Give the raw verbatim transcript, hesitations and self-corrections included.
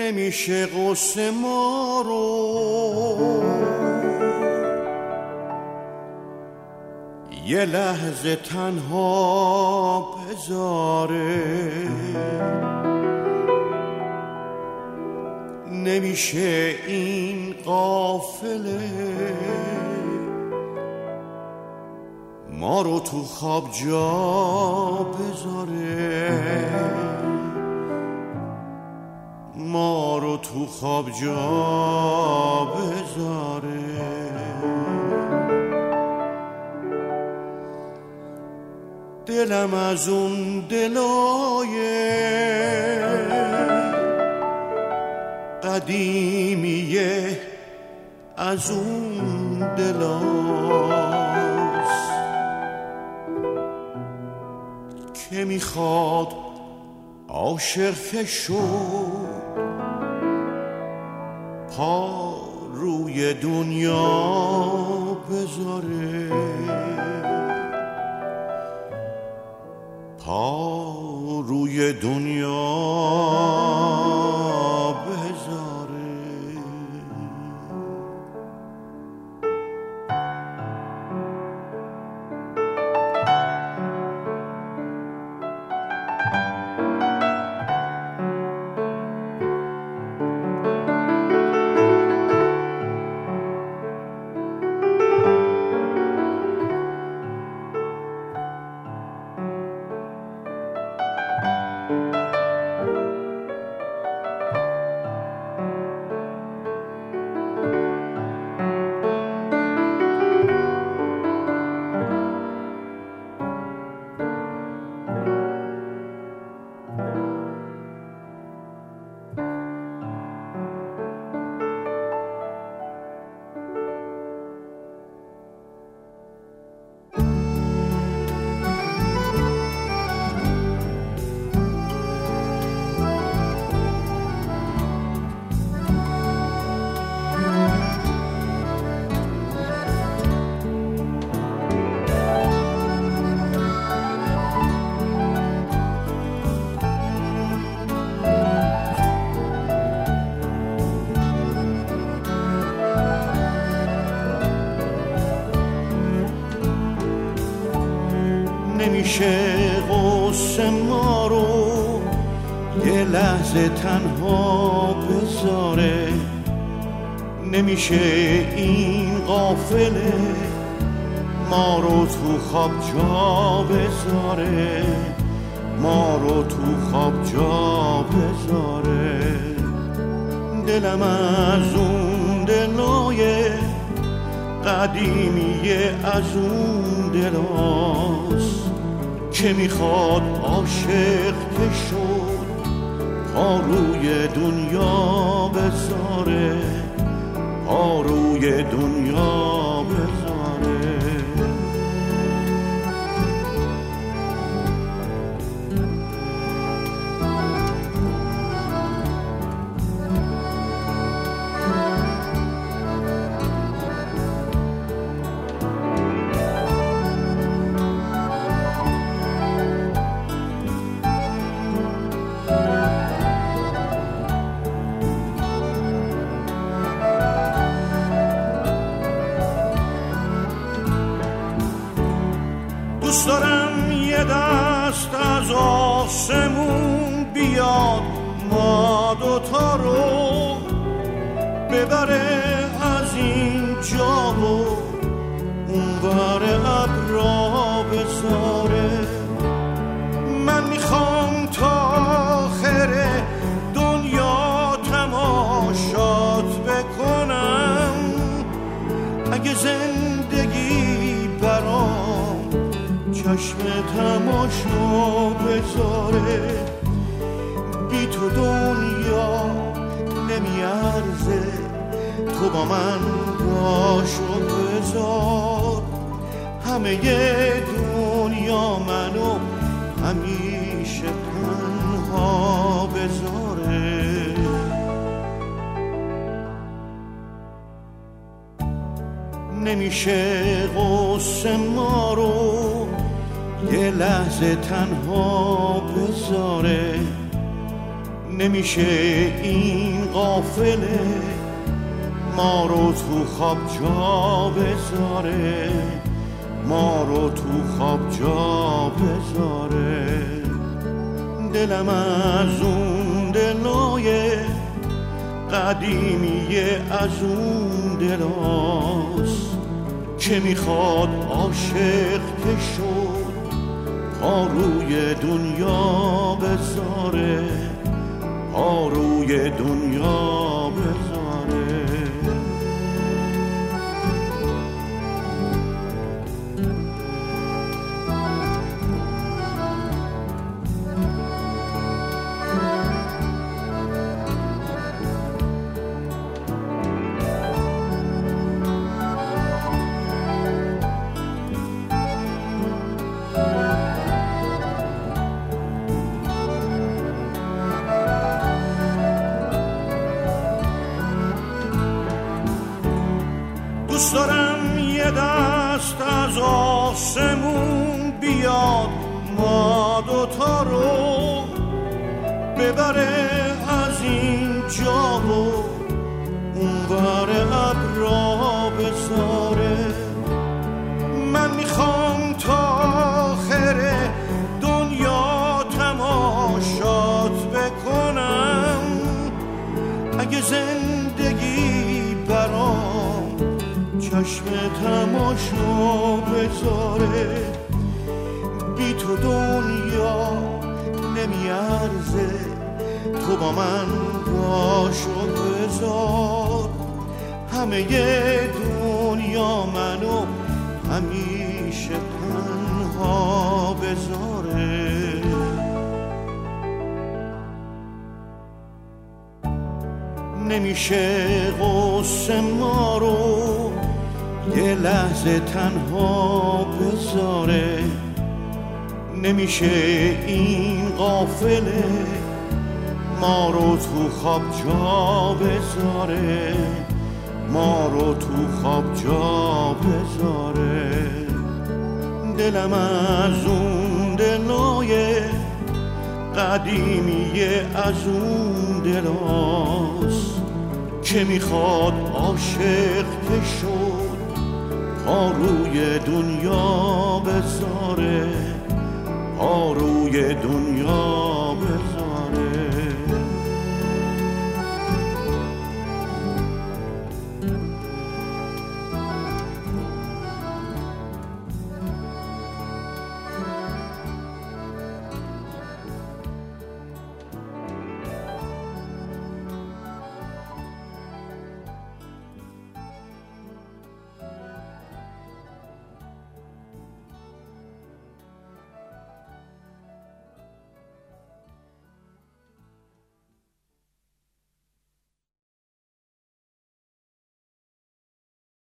نمیشه قصه ما رو یه لحظه تنها بذاره، نمیشه این قافله ما رو تو خواب جا بذاره، ما رو تو خواب جا بذاره. دلم از اون دلای قدیمیه، از اون دلاست که میخواد عاشق که شد پا روی دنیا بذاره، پا روی دنیا بذاره. نمیشه غصه ما رو یه لحظه تنها بذاره، نمیشه این قافله ما رو تو خواب جا بذاره، ما رو تو خواب جا بذاره. دلم از اون دلای قدیمیه، از اون دلاست که میخواد عاشق که شد پا روی دنیا بذاره، پا روی دنیا بذاره. دوست دارم یه دست از آسمون بیاد ما دوتا رو ببره از این جا و اون بر ابرا بذاره. من میخوام تا آخر دنیا تماشات بکنم، اگه زندگی برام چشم تماشا بذاره. بی تو دنیا نمیارزه، تو با من باشو بذار. همه دنیا منو همیشه تنها بذاره. نمیشه غصه ما رو یه لحظه تنها بذاره، نمیشه این قافله ما رو تو خواب جا بذاره، ما رو تو خواب جا بذاره. دلم از اون دلای قدیمیه، از اون دلاست که میخواد عاشق که شد پا روی دنیا بذاره، پا روی دنیا بذاره. دوست دارم یه دست از آسمون بیاد ما دوتا رو ببره از این جا و اونور ابرا بذاره. من میخوام تا آخر دنیا تماشات بکنم، اگه زندگی برام چشم تماشا بذاره. بی تو دنیا نمیارزه، تو با من باشو بذار. همه دنیا منو همیشه تنها بذاره. نمیشه غصه ما رو یه لحظه تنها بذاره، نمیشه این قافله ما رو تو خواب جا بذاره، ما رو تو خواب جا بذاره. دلم از اون دلای قدیمیه، از اون دلاست که میخواد عاشق که شد پا روی دنیا بذاره، پا روی دنیا